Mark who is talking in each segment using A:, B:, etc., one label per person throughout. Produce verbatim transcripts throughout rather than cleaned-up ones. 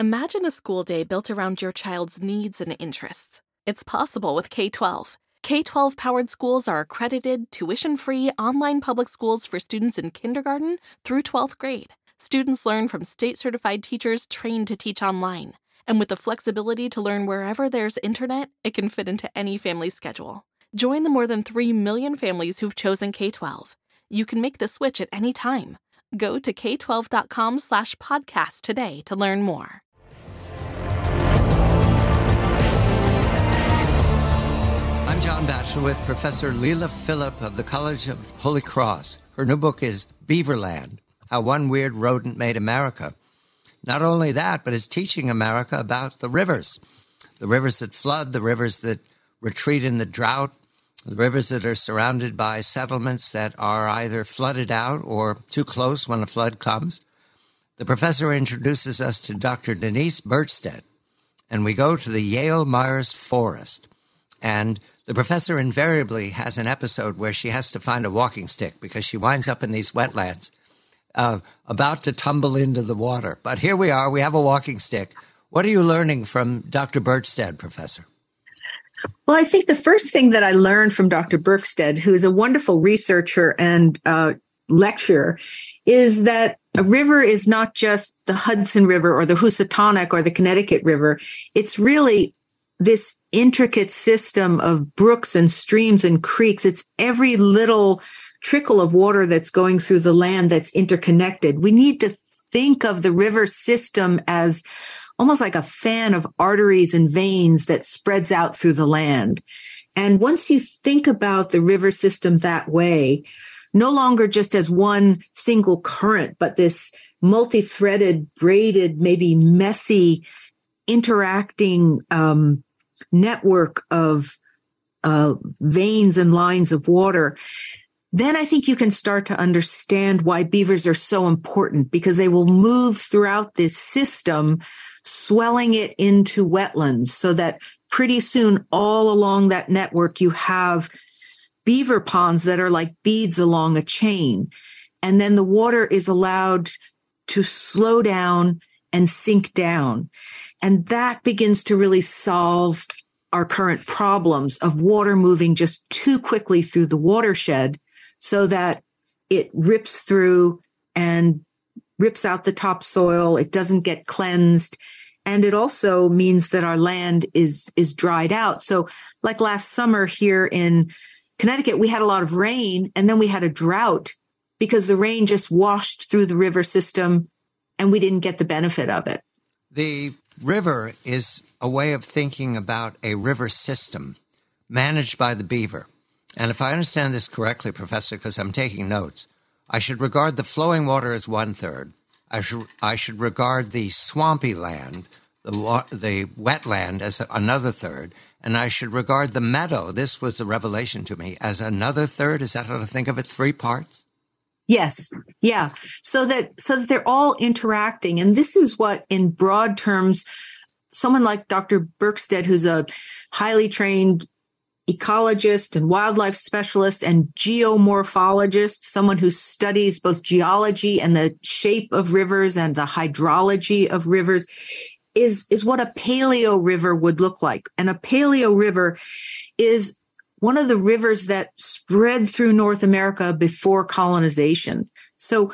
A: Imagine a school day built around your child's needs and interests. It's possible with K twelve. K twelve-powered schools are accredited, tuition-free, online public schools for students in kindergarten through twelfth grade. Students learn from state-certified teachers trained to teach online. And with the flexibility to learn wherever there's internet, it can fit into any family schedule. Join the more than three million families who've chosen K twelve. You can make the switch at any time. Go to k twelve dot com slash podcast today to learn more.
B: I'm John Batchelor with Professor Leila Philipp of the College of Holy Cross. Her new book is Beaverland, How One Weird Rodent Made America. Not only that, but it's teaching America about the rivers, the rivers that flood, the rivers that retreat in the drought, the rivers that are surrounded by settlements that are either flooded out or too close when a flood comes. The professor introduces us to Doctor Denise Burtstead, and we go to the Yale Myers Forest. And the professor invariably has an episode where she has to find a walking stick because she winds up in these wetlands, uh, about to tumble into the water. But here we are. We have a walking stick. What are you learning from Doctor Burtstead, Professor?
C: Well, I think the first thing that I learned from Doctor Burtstead, who is a wonderful researcher and uh, lecturer, is that a river is not just the Hudson River or the Housatonic or the Connecticut River. It's really this intricate system of brooks and streams and creeks. It's every little trickle of water that's going through the land that's interconnected. We need to think of the river system as almost like a fan of arteries and veins that spreads out through the land. And once you think about the river system that way, no longer just as one single current, but this multi-threaded, braided, maybe messy, interacting um, network of uh, veins and lines of water, then I think you can start to understand why beavers are so important, because they will move throughout this system, swelling it into wetlands, so that pretty soon all along that network you have beaver ponds that are like beads along a chain. And then the water is allowed to slow down and sink down. And that begins to really solve our current problems of water moving just too quickly through the watershed so that it rips through and rips out the topsoil. It doesn't get cleansed. And it also means that our land is, is dried out. So like last summer here in Connecticut, we had a lot of rain and then we had a drought because the rain just washed through the river system and we didn't get the benefit of it.
B: The river is a way of thinking about a river system managed by the beaver. And if I understand this correctly, Professor, because I'm taking notes, I should regard the flowing water as one-third. I should, I should regard the swampy land, the, wa- the wetland, as another third. And I should regard the meadow, this was a revelation to me, as another third. Is that how to think of it? Three parts?
C: Yes. Yeah. So that, so that they're all interacting. And this is what, in broad terms, someone like Doctor Burtstead, who's a highly trained ecologist and wildlife specialist and geomorphologist, someone who studies both geology and the shape of rivers and the hydrology of rivers, is, is what a paleo river would look like. And a paleo river is one of the rivers that spread through North America before colonization. So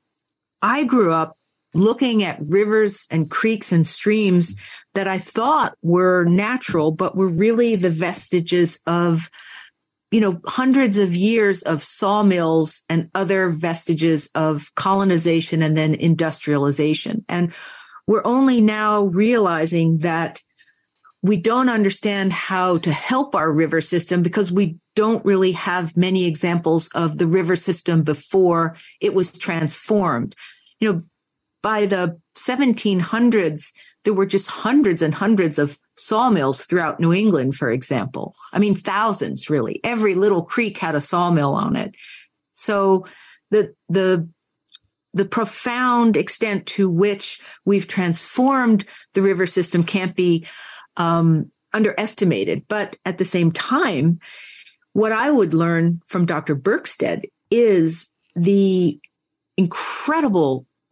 C: I grew up looking at rivers and creeks and streams that I thought were natural, but were really the vestiges of, you know, hundreds of years of sawmills and other vestiges of colonization and then industrialization. And we're only now realizing that we don't understand how to help our river system because we don't really have many examples of the river system before it was transformed. You know, by the seventeen hundreds, there were just hundreds and hundreds of sawmills throughout New England, for example. I mean, thousands, really. Every little creek had a sawmill on it. So the, the, the profound extent to which we've transformed the river system can't be um, underestimated. But at the same time, what I would learn from Doctor Burtstead is the incredible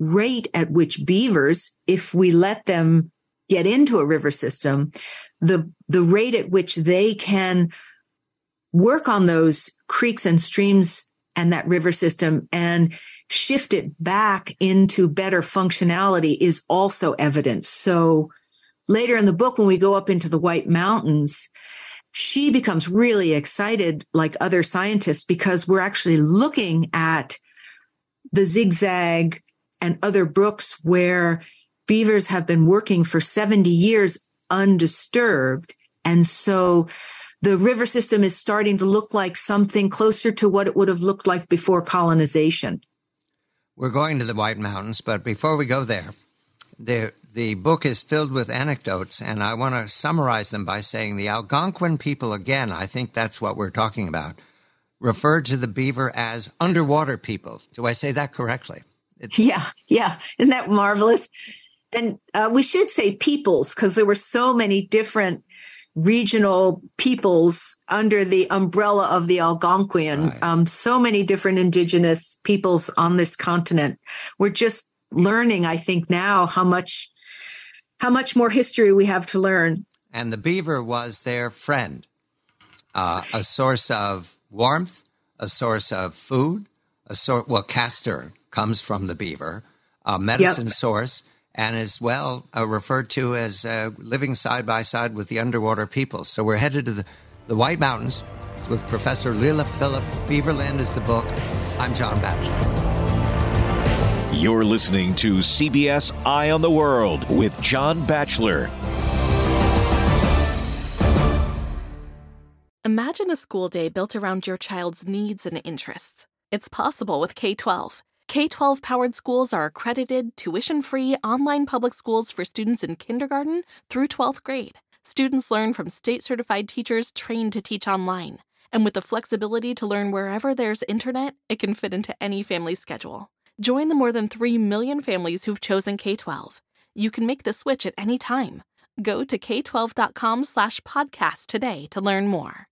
C: rate at which beavers, if we let them get into a river system, the, the rate at which they can work on those creeks and streams and that river system and shift it back into better functionality is also evident. So later in the book, when we go up into the White Mountains, she becomes really excited, like other scientists, because we're actually looking at the zigzag and other brooks where beavers have been working for seventy years undisturbed. And so the river system is starting to look like something closer to what it would have looked like before colonization.
B: We're going to the White Mountains, but before we go there, the, the book is filled with anecdotes, and I want to summarize them by saying the Algonquin people, again, I think that's what we're talking about, referred to the beaver as underwater people. Do I say that correctly? It,
C: yeah, yeah. Isn't that marvelous? And uh, we should say peoples, because there were so many different regional peoples under the umbrella of the Algonquian,
B: right.
C: um, so many different indigenous peoples on this continent. We're just learning, I think, now how much, how much more history we have to learn.
B: And the beaver was their friend, uh, a source of warmth, a source of food, a sort, well, castor comes from the beaver, a medicine yep. source, and as well uh, referred to as uh, living side by side with the underwater peoples. So we're headed to the, the White Mountains with Professor Leila Philipp. Beaverland is the book. I'm John Batchelor.
D: You're listening to C B S Eye on the World with John Batchelor.
A: Imagine a school day built around your child's needs and interests. It's possible with K twelve. K twelve powered schools are accredited, tuition-free online public schools for students in kindergarten through twelfth grade. Students learn from state-certified teachers trained to teach online. And with the flexibility to learn wherever there's internet, it can fit into any family schedule. Join the more than three million families who've chosen K twelve. You can make the switch at any time. Go to k twelve dot com slash podcast today to learn more.